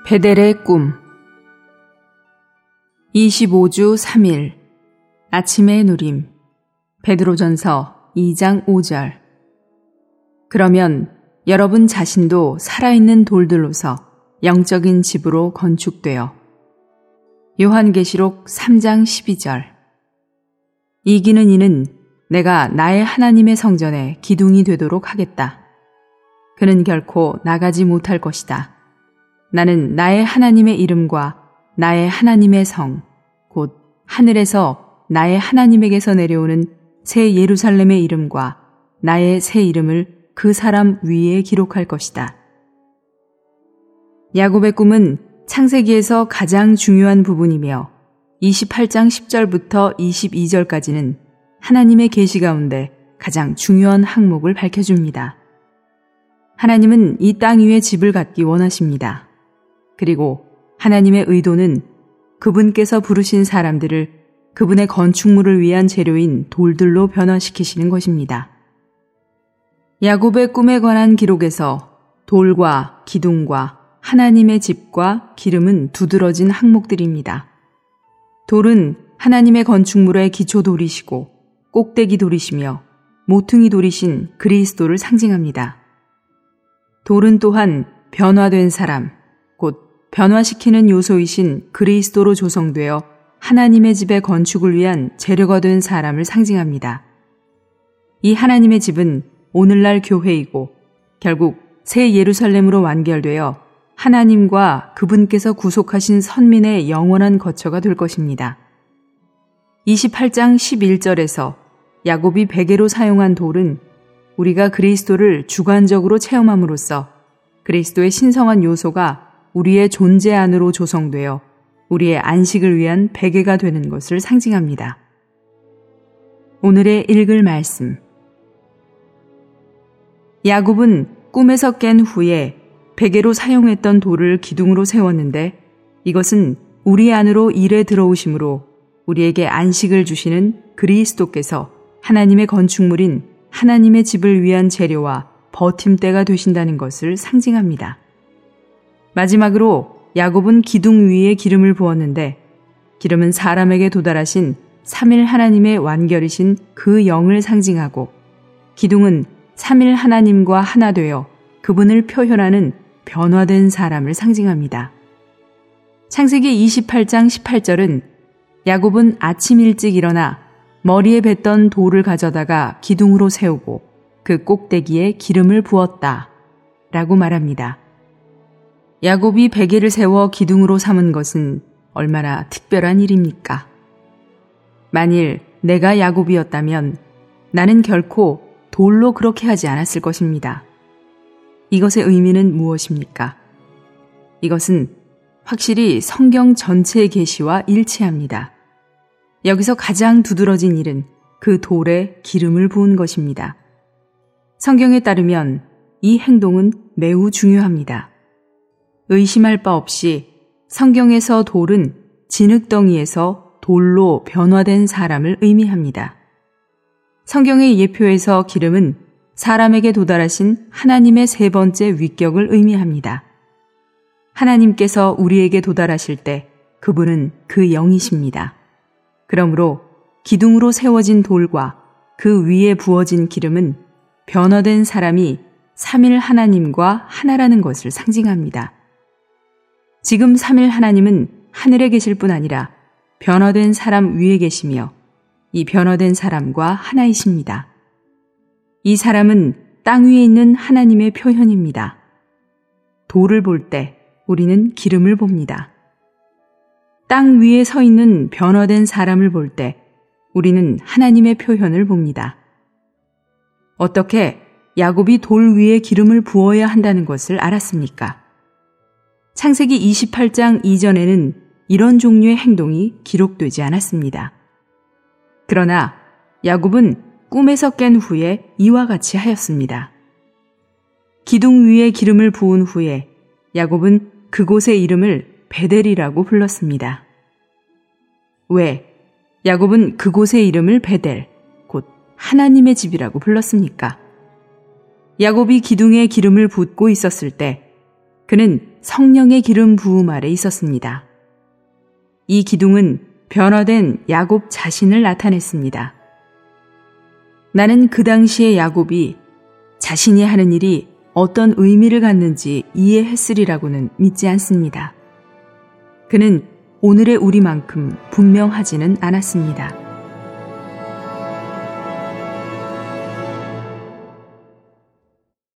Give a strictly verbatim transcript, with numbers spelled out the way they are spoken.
베델의 꿈. 이십오 주 삼 일 아침의 누림. 베드로전서 이 장 오 절. 그러면 여러분 자신도 살아있는 돌들로서 영적인 집으로 건축되어. 요한계시록 삼 장 십이 절. 이기는 이는 내가 나의 하나님의 성전에 기둥이 되도록 하겠다. 그는 결코 나가지 못할 것이다. 나는 나의 하나님의 이름과 나의 하나님의 성, 곧 하늘에서 나의 하나님에게서 내려오는 새 예루살렘의 이름과 나의 새 이름을 그 사람 위에 기록할 것이다. 야곱의 꿈은 창세기에서 가장 중요한 부분이며 이십팔 장 십 절부터 이십이 절까지는 하나님의 계시 가운데 가장 중요한 항목을 밝혀줍니다. 하나님은 이 땅 위에 집을 갖기 원하십니다. 그리고 하나님의 의도는 그분께서 부르신 사람들을 그분의 건축물을 위한 재료인 돌들로 변화시키시는 것입니다. 야곱의 꿈에 관한 기록에서 돌과 기둥과 하나님의 집과 기름은 두드러진 항목들입니다. 돌은 하나님의 건축물의 기초 돌이시고 꼭대기 돌이시며 모퉁이 돌이신 그리스도를 상징합니다. 돌은 또한 변화된 사람, 곧 변화시키는 요소이신 그리스도로 조성되어 하나님의 집의 건축을 위한 재료가 된 사람을 상징합니다. 이 하나님의 집은 오늘날 교회이고 결국 새 예루살렘으로 완결되어 하나님과 그분께서 구속하신 선민의 영원한 거처가 될 것입니다. 이십팔 장 십일 절에서 야곱이 베개로 사용한 돌은 우리가 그리스도를 주관적으로 체험함으로써 그리스도의 신성한 요소가 우리의 존재 안으로 조성되어 우리의 안식을 위한 베개가 되는 것을 상징합니다. 오늘의 읽을 말씀. 야곱은 꿈에서 깬 후에 베개로 사용했던 돌을 기둥으로 세웠는데 이것은 우리 안으로 일에 들어오심으로 우리에게 안식을 주시는 그리스도께서 하나님의 건축물인 하나님의 집을 위한 재료와 버팀대가 되신다는 것을 상징합니다. 마지막으로 야곱은 기둥 위에 기름을 부었는데 기름은 사람에게 도달하신 삼일 하나님의 완결이신 그 영을 상징하고 기둥은 삼일 하나님과 하나 되어 그분을 표현하는 변화된 사람을 상징합니다. 창세기 이십팔 장 십팔 절은 야곱은 아침 일찍 일어나 머리에 뱉던 돌을 가져다가 기둥으로 세우고 그 꼭대기에 기름을 부었다 라고 말합니다. 야곱이 베개를 세워 기둥으로 삼은 것은 얼마나 특별한 일입니까? 만일 내가 야곱이었다면 나는 결코 돌로 그렇게 하지 않았을 것입니다. 이것의 의미는 무엇입니까? 이것은 확실히 성경 전체의 계시와 일치합니다. 여기서 가장 두드러진 일은 그 돌에 기름을 부은 것입니다. 성경에 따르면 이 행동은 매우 중요합니다. 의심할 바 없이 성경에서 돌은 진흙덩이에서 돌로 변화된 사람을 의미합니다. 성경의 예표에서 기름은 사람에게 도달하신 하나님의 세 번째 위격을 의미합니다. 하나님께서 우리에게 도달하실 때 그분은 그 영이십니다. 그러므로 기둥으로 세워진 돌과 그 위에 부어진 기름은 변화된 사람이 삼일 하나님과 하나라는 것을 상징합니다. 지금 삼일 하나님은 하늘에 계실 뿐 아니라 변화된 사람 위에 계시며 이 변화된 사람과 하나이십니다. 이 사람은 땅 위에 있는 하나님의 표현입니다. 돌을 볼 때 우리는 기름을 봅니다. 땅 위에 서 있는 변화된 사람을 볼 때 우리는 하나님의 표현을 봅니다. 어떻게 야곱이 돌 위에 기름을 부어야 한다는 것을 알았습니까? 창세기 이십팔 장 이전에는 이런 종류의 행동이 기록되지 않았습니다. 그러나 야곱은 꿈에서 깬 후에 이와 같이 하였습니다. 기둥 위에 기름을 부은 후에 야곱은 그곳의 이름을 베델이라고 불렀습니다. 왜 야곱은 그곳의 이름을 베델, 곧 하나님의 집이라고 불렀습니까? 야곱이 기둥에 기름을 붓고 있었을 때 그는 성령의 기름 부음 아래 있었습니다. 이 기둥은 변화된 야곱 자신을 나타냈습니다. 나는 그 당시의 야곱이 자신이 하는 일이 어떤 의미를 갖는지 이해했으리라고는 믿지 않습니다. 그는 오늘의 우리만큼 분명하지는 않았습니다.